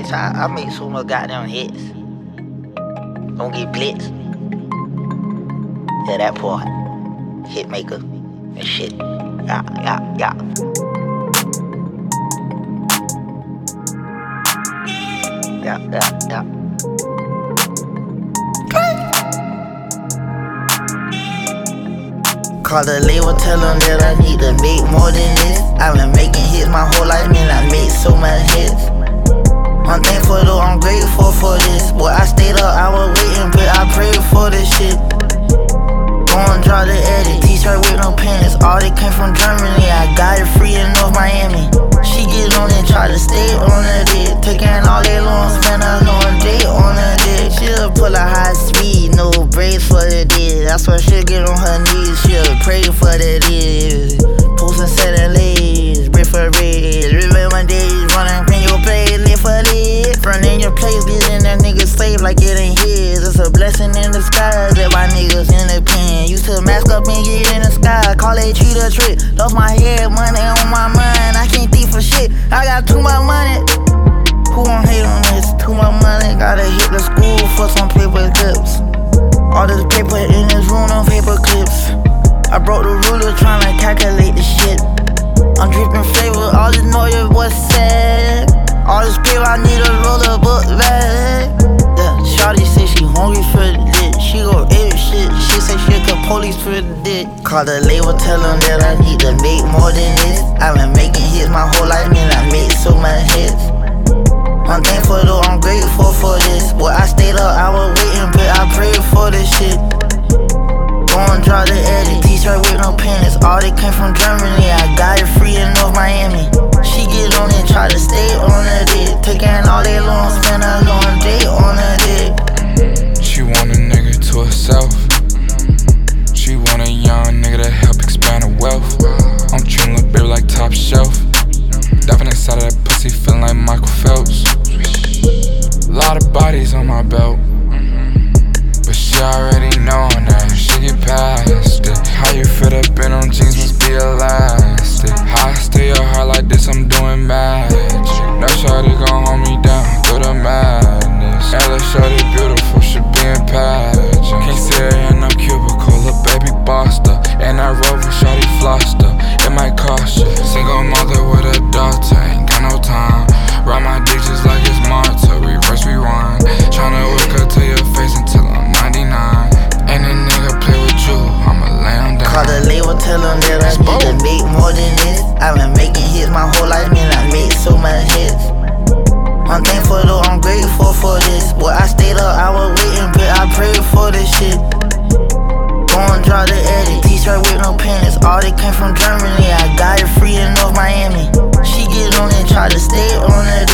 bitch, I make so much goddamn hits. Don't get blitzed. Yeah, that part. Hit maker and shit. Yeah. Yeah. Call the label, tell them that I need to make more than this. I've been making hits my whole life, man, I made so much hits. I'm thankful though, I'm grateful for this. Boy, I stayed up, I was waiting, but I prayed for this shit. Go and draw the edit, t-shirt with no pants. All they came from Germany, I got it free in North Miami. She get on and try to stay on her dick. Taking all day long, spend a long day on her dick. She'll pull a high speed, no brakes for the dick. That's why she'll get on her knees, she'll pray for the dick. Posting setting legs, break for red. Remember days running in your place, live for this. Front in your place, getting that nigga slave like it ain't his. It's a blessing in disguise that my niggas in the pen. Used to mask up and get in the sky, call it treat a trick. Lost my head, money on my mind, I can't think for shit. I got too much money. Who gon' hate on this? Too much money, gotta hit the school for some paper clips. All this paper in this room, no paper clips. I broke the ruler tryna calculate the shit. I'm dripping flavor, all this noise was sad. All this paper, I need a roller book bag. Yeah, shawty say she hungry for the dick. She go ape shit, she say she could police for the dick. Call the label, tell them that I need to make more than this. I've been making hits my whole life, man, I made so much hits. I'm thankful though, I'm grateful for this. Boy, I stayed up, I was waiting, but I prayed for this shit. Go and draw the edit, t-shirt with no pants. All they came from Germany, I got it free in North Miami. She get on and try to stay on her dick. Taking all day long, spend a long day on her dick. She want a nigga to herself. She want a young nigga to help expand her wealth. I'm treating little baby like top shelf. Diving inside of that pussy, feeling like Michael Phelps. A lot of bodies on my belt, but she already knowin' that she get past it. How you fit up in on jeans must be elastic. How I stay up hard like this, I'm doing magic. No shorty gon' hold me down through the madness. Ella shorty beautiful, she be in pageant. Can't see her in no cubicle, a baby bossed her. And that Rover shorty flossed her, it might cost you. Single mother with a daughter, ain't got no time. Ride my dick just like it's Marta, reverse rewind. Tryna work her to your face until I'm 99. And a nigga play with you, I'ma lay him down. Call the label, tell them that I need to make more than this. I've been making hits my whole life, man, I made so much hits. I'm thankful though, I'm grateful for this. Boy, I stayed up, I was waiting, but I prayed for this shit. Go and draw the edit, t-shirt with no pants. All they came from Germany, I got it free in North Miami. She get on and try to stay on her